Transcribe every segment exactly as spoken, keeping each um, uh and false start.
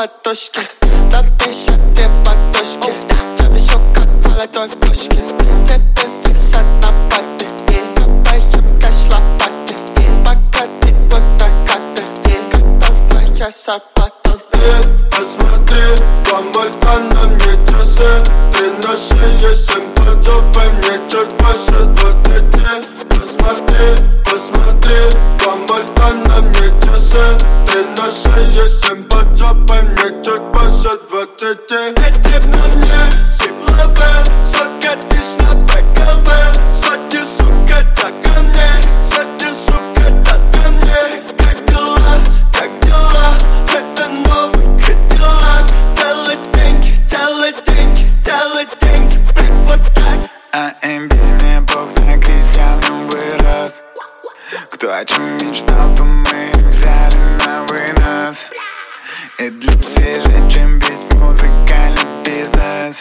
ладошки. Напишет две подушки. Я вижу, как молодой в пушке. Тебе висят на пати. Копаем кэш лопаты. Покати вот накаты. Когда твоя зарплата. Посмотри, помой-ка на мне часы. Ты на шее, семь под жопой, мне чуть больше двадцати. Посмотри, посмотри, помой-ка на мне часы. Ты на шее, семь под жопой, мне чуть больше двадцати. Эти на мне силовы, сука, тысяч на БКВ. Сотни, сука, так ко мне, сотни, сука, так ко мне. Как дела, как дела, это новый Кадиллак. Делай деньги, делай деньги, делай деньги, блядь, вот так. А им без меня бог на кризис, я в нем вырос. Кто о чем мечтал, то мы взяли на вынос. И для свежее, чем весь музыкальный бизнес.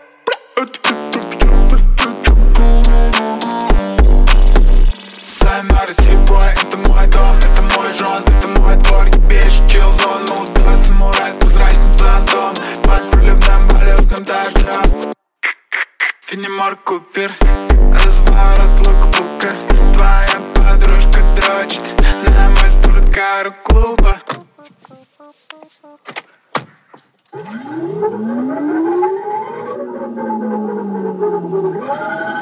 Сайнар Сибой, это мой дом, это мой жон, это мой двор. Ебешь, чилзон, молодой самурай с прозрачным зонтом. Под проливным валютным дождем. Фенимор Купер, разворот лукбука. Твоя подружка дрочит на мой спорткар у клуба. Thank you.